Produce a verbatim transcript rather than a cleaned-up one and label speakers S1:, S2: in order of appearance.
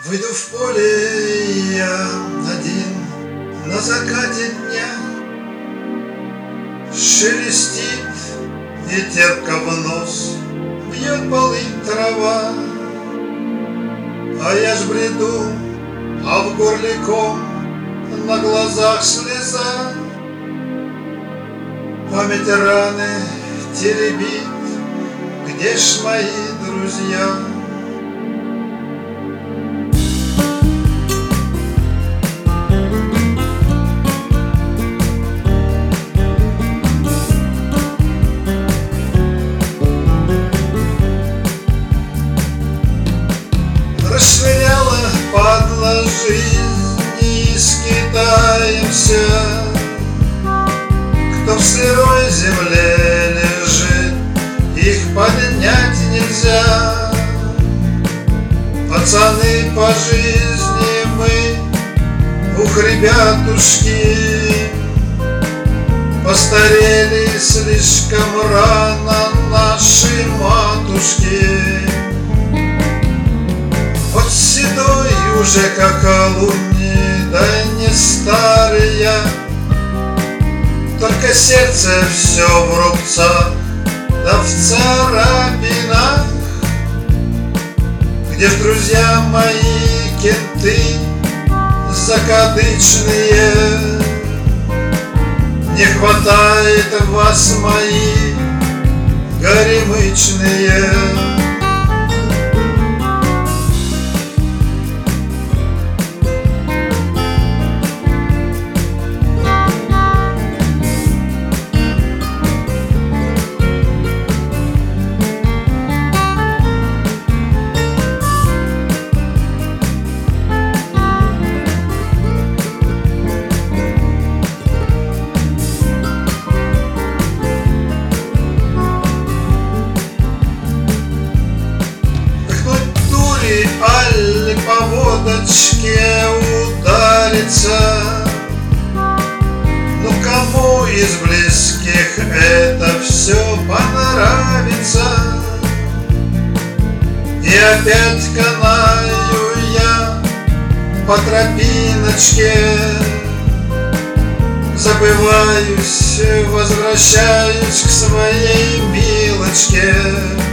S1: Выйду в поле я один на закате дня. Шелестит и терпко в нос бьет полынь трава. А я ж бреду, а в горле ком, на глазах слеза. Память раны теребит, где ж мои друзья? Расшвыряла падла жизни, скитаемся. Кто в сырой земле лежит, их поднять нельзя. Пацаны по жизни мы, ух, ребятушки, постарели слишком рано наши матушки. Вот седой уже как лунни, да не старый я, только сердце все в рубцах, да в царапинах. Где ж, друзья мои, кенты закадычные? Не хватает вас, мои горемычные. Аль по водочке удариться. Ну кому из близких это все понравится? И опять канаю я по тропиночке, забываюсь, возвращаюсь к своей милочке.